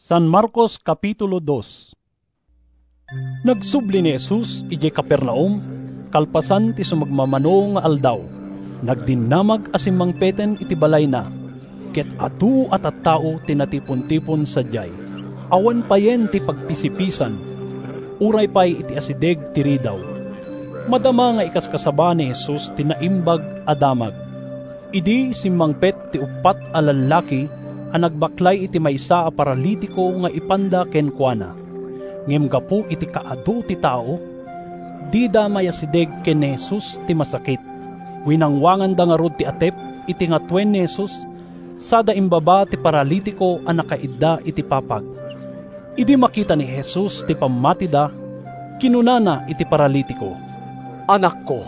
San Marcos Kapitulo 2. Nagsubli ni Jesus ije Capernaum, kalpasan ti sumagmamano nga aldaw. Nagdinamag asimang peten iti balay na, ket adu at tao tinatipon-tipon sadyay. Awan payen ti pagpisipisan, uray pay iti asideg ti ridaw. Madama nga ikaskasaba ni Jesus tinaimbag adamag. Idi simmang pet ti upat a lalaki ang nagbaklay iti maysa a paralitiko nga ipanda ken kuana. Ngem gapu iti kaadu ti tao, di da mayasideg ken ni Jesus ti masakit. Winangwangan da nga rod ti atep iti ngatwen ni Jesus, sada imbaba ti paralitiko a nakaidda iti papag. Idi makita ni Jesus ti pamati da, kinunana iti paralitiko. Anak ko,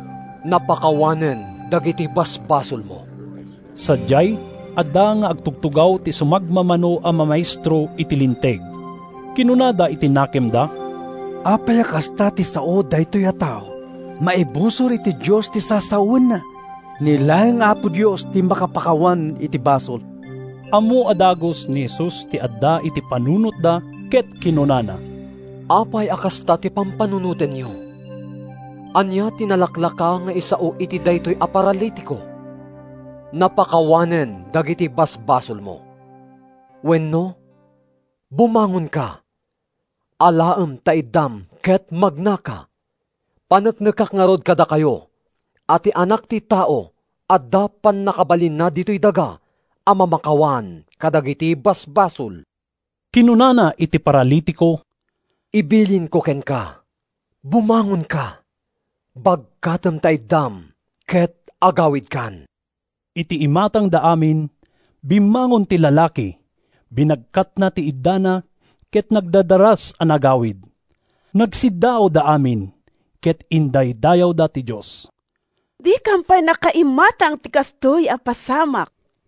napakawanen dagiti basbasol mo. Sadyay, adda nga agtugtugaw ti sumagmamano a mamaestro iti linteg. Kinunada iti nakem da, apay kasta ti sao daytoy a tao, maibusor iti Dios ti sasawen na. Nilayang Apo Dios ti makapakawan iti basol. Amo adagos ni Jesus ti adda iti panunot da ket kinunana. Apay akasta ti pampanunuten niyo. Anya tinalaklaka nga isao iti daytoy a paralitiko. Napakawanen dagiti basbasol mo. Wenno, bumangon ka. Alaem taidam ket magnaka. Paneknekak nga rod kada kayo. Ati anak ti tao, adda pan nakabalin na dito'y daga, amamakawan kadagiti basbasol. Kinunana iti paralitiko, ibilin ko ken ka. Bumangon ka. Bagkatem taidam ket agawid kan. Iti imatang da amin, bimangon ti lalaki, binagkat na ti iddana, ket nagdadaras an agawid. Nagsidao da amin, ket inday-dayaw da ti Diyos. Di kampay nakaimatang ti kastoy a pasamak.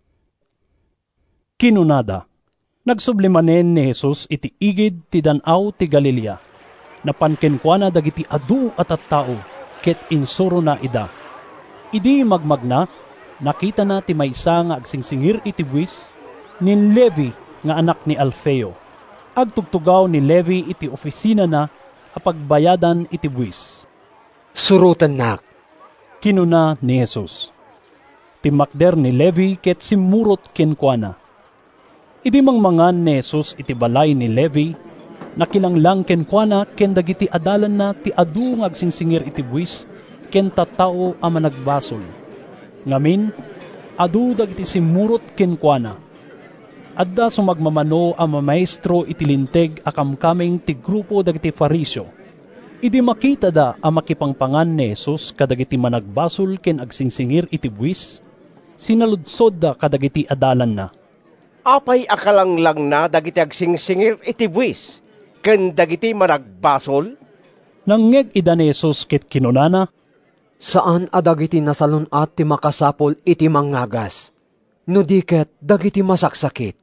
Kinunada, nagsublimanen ni Jesus iti igid ti danaw ti Galilea. Napankenkwana dagiti adu at tao, ket insuro na ida. Idi magmagna, nakita na ti maysa nga agsingsingir iti buwis, nin Levi nga anak ni Alfeo. Agtugtugaw ni Levi iti opisina na apagbayadan iti buwis. Surutan nak. Kinuna ni Jesus. Timakder ni Levi ket simurot kenkuana. Idi mangmangan ni Jesus iti balay ni Levi, nakilanglang kenkuana ken dagiti adalan na ti adu nga agsingsingir iti buwis ken tattao a managbasol. Ngamin, adu dagiti simurot kenkuana. Adda sumagmamano a mamaestro iti linteg a kamkameng ti grupo dagiti Fariseo. Idi makita da a makipangpangan ni Jesus kadagiti managbasol ken agsingsingir iti buwis, sinaludsod da kadagiti adalan na. Apay akalanglang na dagiti agsingsingir iti buwis ken dagiti managbasol? Nangeg ida ni Jesus ket kinunana, saan adagiti nasalon at ti makasapol iti mangagas, no diket dagiti masaksakit.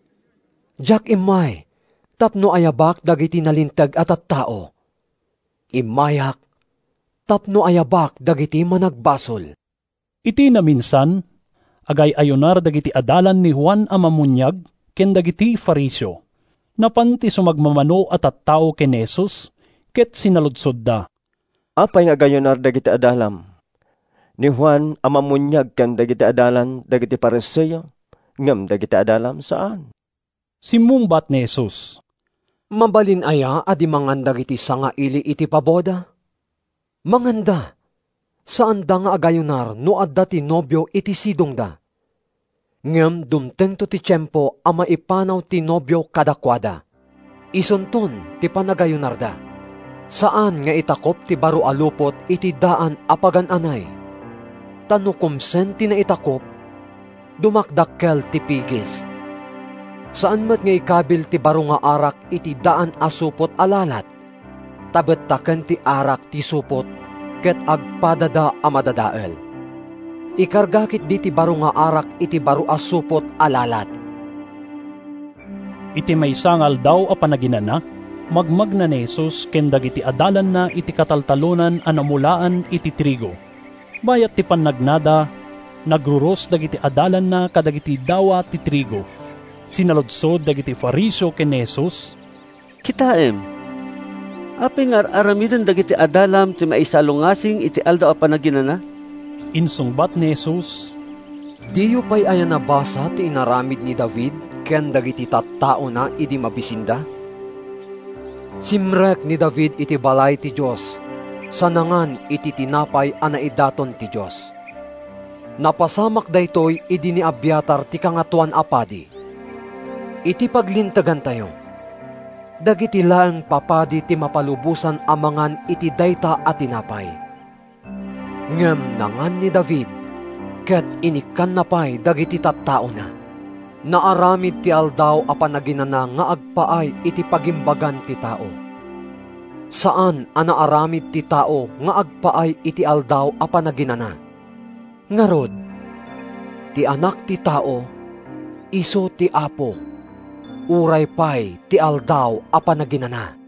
Jak imay, tapno ayabak dagiti nalintag at tao. Imayak, tapno ayabak dagiti managbasol. Iti na minsan, agay ayonar dagiti adalan ni Juan a Mamunyag ken dagiti Fariseo. Napanti sumagmamano at tao ken Jesus, ket sinaludsod da. Apay nga gayonar dagiti adalam? Ni Juan amamunyag kan dagiti adalan dagiti Pariseo, ngem dagiti adalam saan? Simumbat ni Jesus. Mabalin aya adi mangan dagiti sanga ili iti paboda? Manganda, saan da nga agayonar no adda ti nobyo iti sidong da? Ngem dumteng to ti tiyempo a maipanaw ti nobyo kadakwada. Isunton ti panagayonar da. Saan nga itakop ti baro alupot iti daan apagan-anay? Tanukumsen ti na itakop, dumakdakkel ti pigis. Saan met nga ikabil ti baro nga arak iti daan asupot alalat? Tabettaken ti arak ti supot, ket agpadada amadadael. Ikargakit di ti baro nga arak iti baro asupot alalat. Iti maysangal daw a panaginana, magmagna ni Jesus ken dagiti adalan na iti kataltalunan a namulaan iti trigo. Bayat ti pannagnada, nagruros dagiti adalan na kadagiti dawa ti trigo. Sinaludsod dagiti Fariseo ken Jesus, Kitaem, apay nga aramidan dagiti adalam ti maisalungasing iti aldaw a panaginana? insungbat ni Jesus, Diyo pa'y ayan nabasa ti inaramid ni David ken dagiti tattao na idi mabisinda? Simrek ni David iti balay ti Diyos, sanangan iti tinapay a naidaton ti Diyos. Napasamak daytoy idi ni Abiatar ti kangatuan apadi. Iti paglintagan tayo, dagiti laeng papadi ti mapalubusan amangan iti dayta at tinapay. Ngem nangan ni David, ket inikan na pay dagiti tattao na. Naaramid ti aldaw a panaginana nga agpaay iti pagimbagan ti tao. Saan ang naaramid ti tao nga agpaay iti aldaw a panaginana? Ngarod, ti anak ti tao, iso ti apo, uray pay ti aldaw a panaginana.